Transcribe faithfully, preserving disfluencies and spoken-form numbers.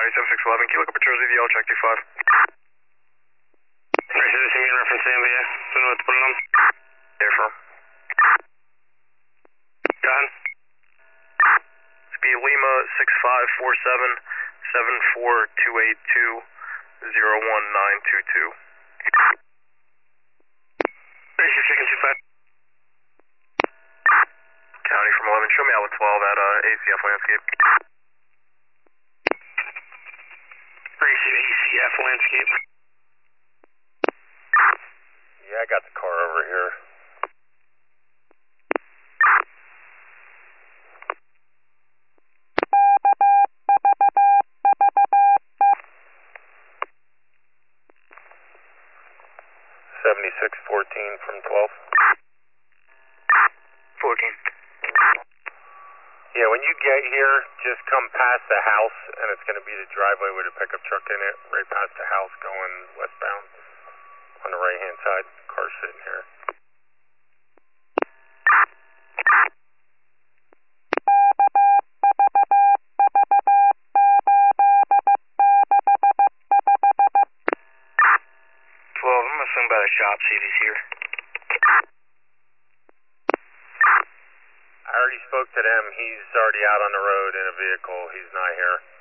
County seven six eleven, can you look up a Jersey V L check two five? Right, so this is me in reference to N B A. Don't know what to put it on. Air firm. Go ahead. It's be Lima six five four seven seven four two eight two zero one nine two two. Right, so chicken two five. County from eleven, show me outlet twelve at uh, A C F Landscape. Receive A C F Landscape. Yeah, I got the car over here. seventy-six fourteen from twelve. fourteen. Yeah, when you get here, just come past the house, and it's going to be the driveway with a pickup truck in it, right past the house going westbound on the right-hand side. Car's sitting here. twelve, I'm going to swing by the shop, see if he's here. I already spoke to them. He's already out on the road in a vehicle. He's not here.